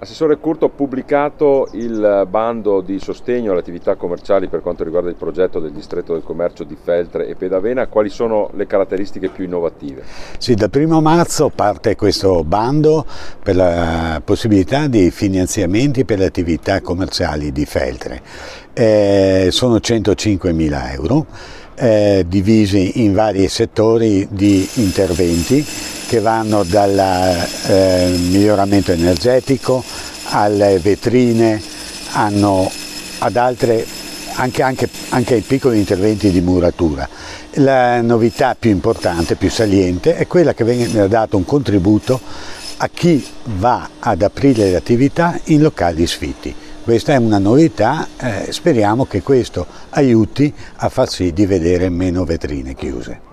Assessore Curto, ha pubblicato il bando di sostegno alle attività commerciali per quanto riguarda il progetto del distretto del commercio di Feltre e Pedavena. Quali sono le caratteristiche più innovative? Sì, dal 1° marzo parte questo bando per la possibilità di finanziamenti per le attività commerciali di Feltre. Sono 105.000 euro. Divisi in vari settori di interventi che vanno dal miglioramento energetico alle vetrine, ad altre anche ai piccoli interventi di muratura. La novità più importante, più saliente, è quella che viene dato un contributo a chi va ad aprire le attività in locali sfitti. Questa è una novità, speriamo che questo aiuti a far sì di vedere meno vetrine chiuse.